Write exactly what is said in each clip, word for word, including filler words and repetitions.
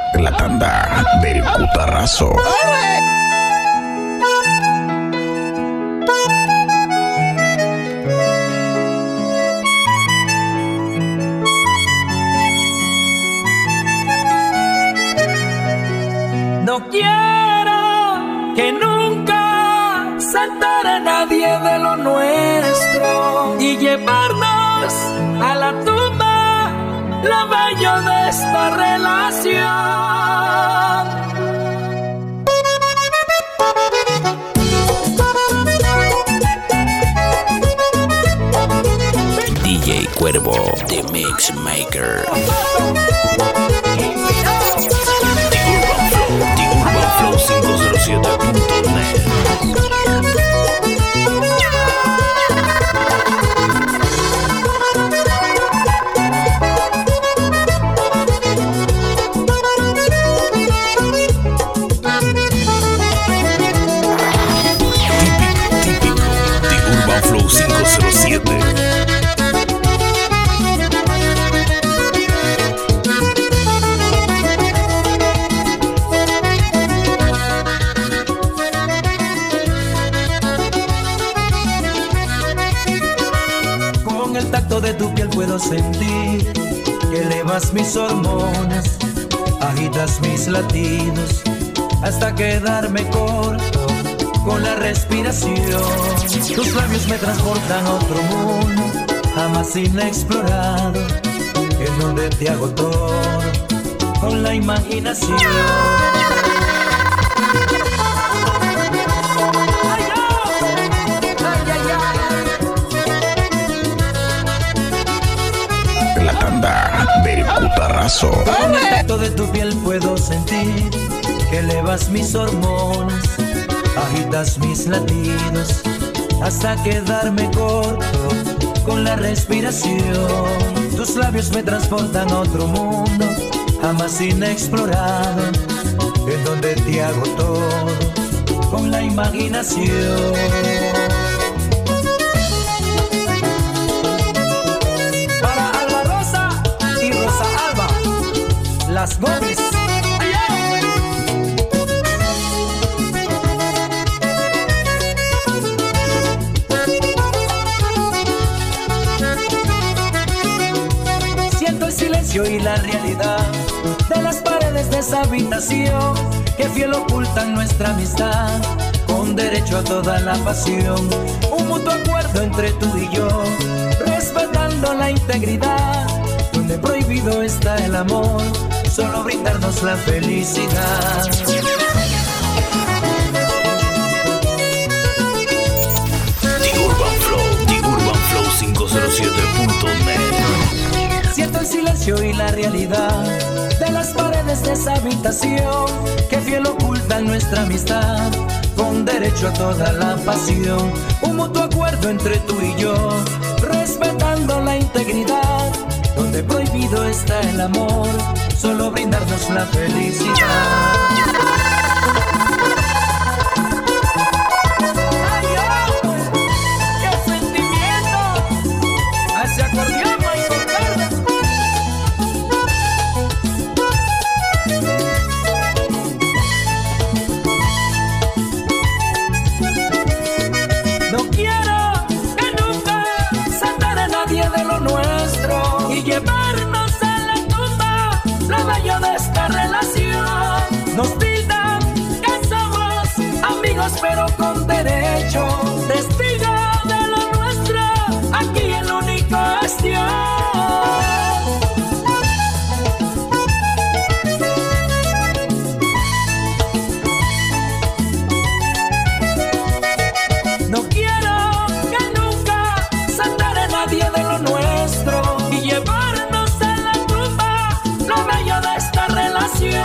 La tanda del cutarrazo. No quiero que nunca se entere nadie de lo nuestro y llevarnos a la tumba lo bello de esta relación. D J Cuervo, The Mix Maker. Flow cinco cero siete punto net. Típico, típico de Urban Flow cinco cero siete. De tu piel puedo sentir que elevas mis hormonas, agitas mis latidos hasta quedarme corto con la respiración. Tus labios me transportan a otro mundo jamás inexplorado, en donde te hago todo con la imaginación. Del cutarrazo. Con el tacto de tu piel puedo sentir que elevas mis hormonas, agitas mis latidos hasta quedarme corto con la respiración. Tus labios me transportan a otro mundo jamás inexplorado, en donde te hago todo con la imaginación. Las Gómez. Siento el silencio y la realidad de las paredes de esa habitación que fiel ocultan nuestra amistad, con derecho a toda la pasión. Un mutuo acuerdo entre tú y yo, respetando la integridad, donde prohibido está el amor, solo brindarnos la felicidad. The Urban Flow, The Urban Flow cinco cero siete punto net. Siento el silencio y la realidad de las paredes de esa habitación que fiel ocultan nuestra amistad, con derecho a toda la pasión. Un mutuo acuerdo entre tú y yo, respetando la integridad, donde prohibido está el amor, solo brindarnos la felicidad. ¡Ay, oh! ¡Qué sentimiento! ¡Hacia acordeón, Michael Verde! No quiero que nunca se entere nadie de lo nuestro y llevarnos a la tumba lo bello de esta relación. Nos tildan que somos amigos pero con derecho, testigo de lo nuestro, aquí el único es Dios. No quiero que nunca se entere nadie de lo nuestro y llevarnos a la tumba lo bello de esta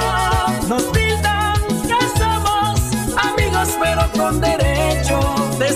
relación. Nos tildan que somos amigos pero con derecho,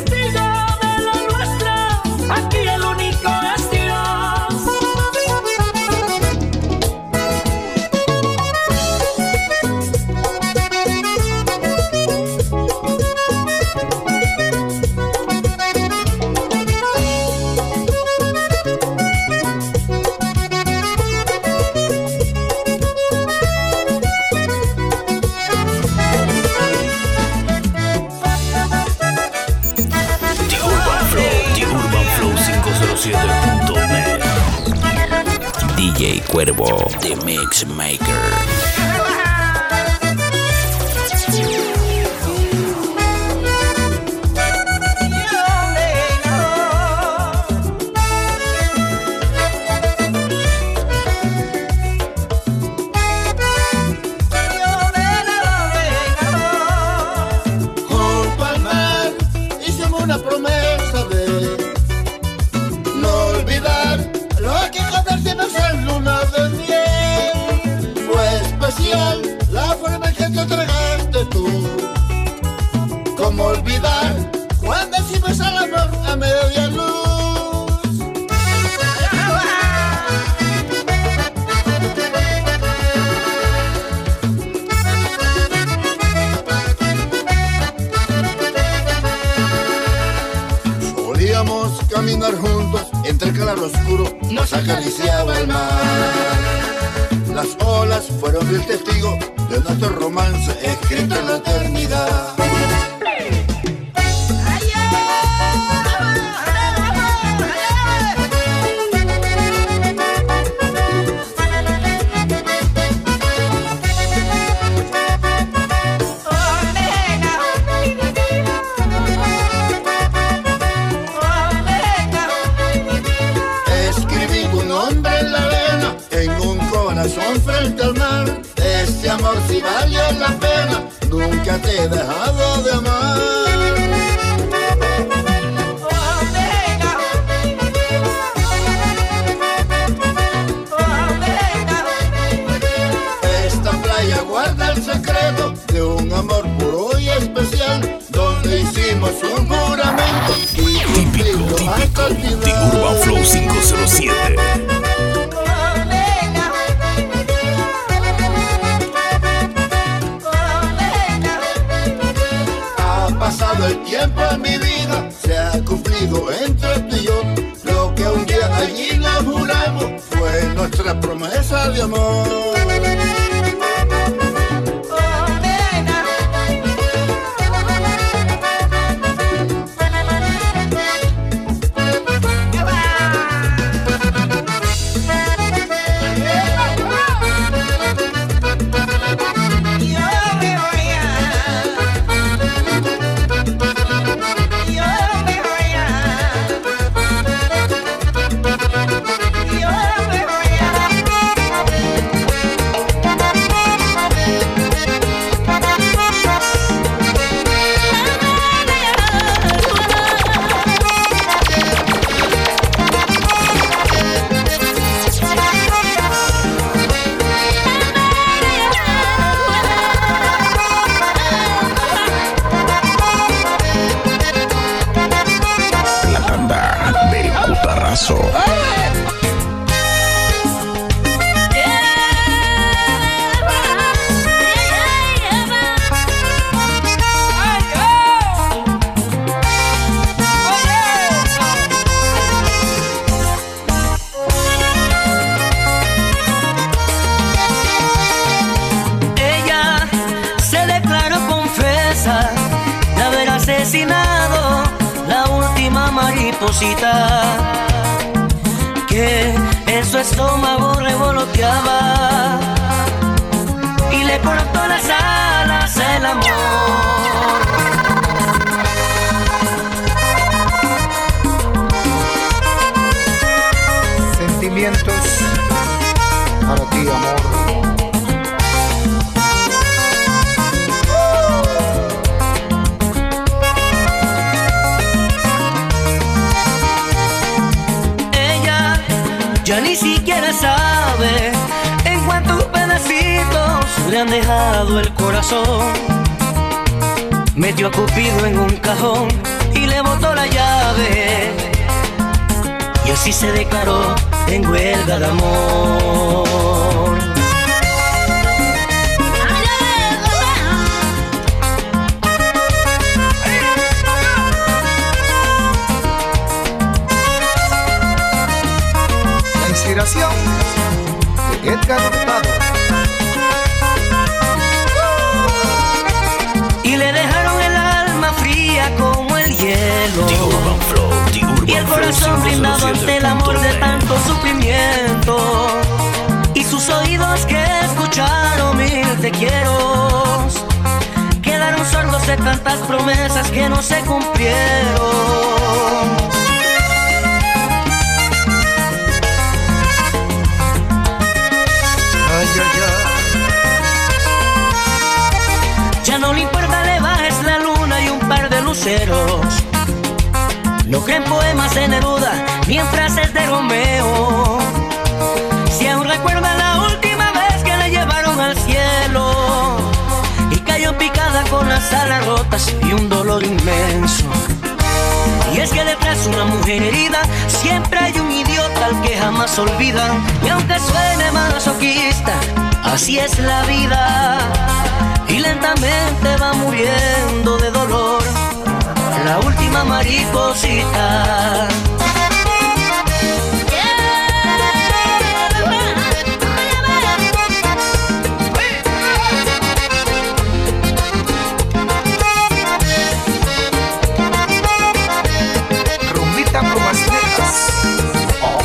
Cuervo, The Mix Maker. La forma en que te entregaste tú. ¿Cómo olvidar cuando hicimos el amor a media luz? Solíamos caminar juntos entre claro oscuro, nos acariciaba el mar. Las olas fueron el testigo de nuestro romance escrito en la eternidad. Escribí tu nombre en la arena, en un corazón frente al mar. Este amor si valió la pena, nunca te he dejado de amar. Esta playa guarda el secreto de un amor puro y especial, donde hicimos un juramento y Típico, cumplirlo hasta el típico, final. The Urban Flow cinco cero siete. Pasado el tiempo en mi vida, se ha cumplido entre tú y yo. Lo que un día allí nos juramos fue nuestra promesa de amor. asesinado la última mariposita que en su estómago revoloteaba y le cortó las alas el amor. Sentimientos para ti, amor. Ella ya ni siquiera sabe en cuántos pedacitos le han dejado el corazón. Metió a Cupido en un cajón y le botó la llave, y así se declaró en huelga de amor. La inspiración de Edgar Hurtado. Y le dejaron el alma fría como el hielo, The Urban Flow, The Urban y el Flow corazón blindado ante el amor de tanto sufrimiento. Los oídos que escucharon mil te quiero quedaron sordos de tantas promesas que no se cumplieron. Ay, ay, ay. Ya no le importa, le bajes la luna y un par de luceros. No creen poemas de Neruda ni en frases de Romeo. Si aún recuerda la última vez que la llevaron al cielo y cayó picada con las alas rotas y un dolor inmenso. Y es que detrás de una mujer herida siempre hay un idiota al que jamás olvida. Y aunque suene masoquista, así es la vida. Y lentamente va muriendo de dolor la última mariposita. Rumbita Plumas Negras. Oh.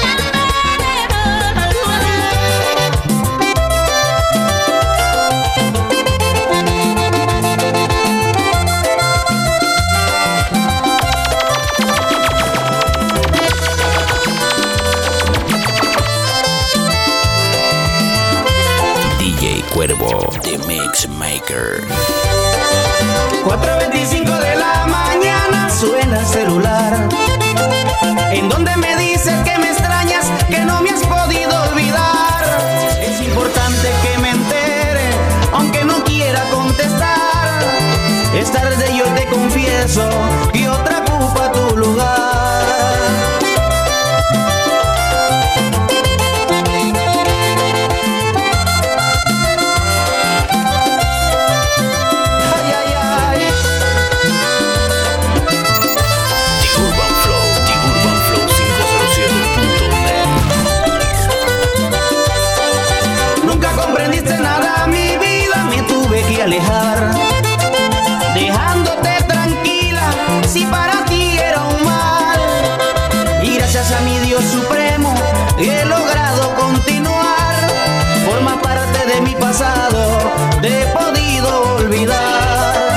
Cuervo, The Mix Maker. cuatro veinticinco de la mañana suena el celular, en donde me dices que me extrañas, que no me has podido olvidar. Es importante que me entere, aunque no quiera contestar. Es tarde y yo te confieso que otra ocupa tu lugar. Alejar, dejándote tranquila, si para ti era un mal. Y gracias a mi Dios supremo he logrado continuar. Forma parte de mi pasado, te he podido olvidar.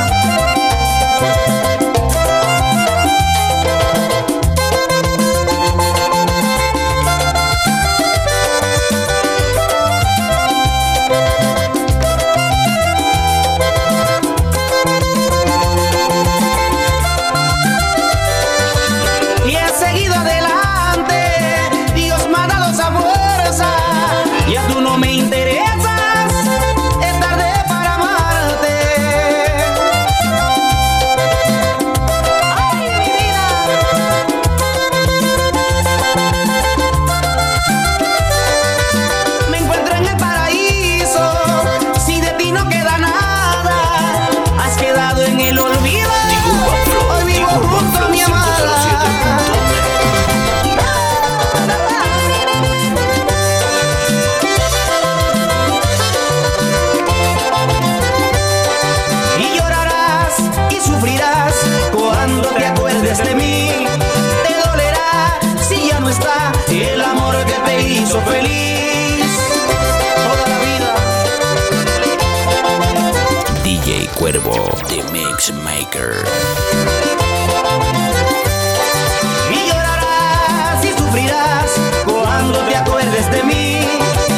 De mí, te dolerá si ya no está el amor que te hizo feliz toda la vida. D J Cuervo, The Mix Maker. Y llorarás y sufrirás cuando te acuerdes de mí.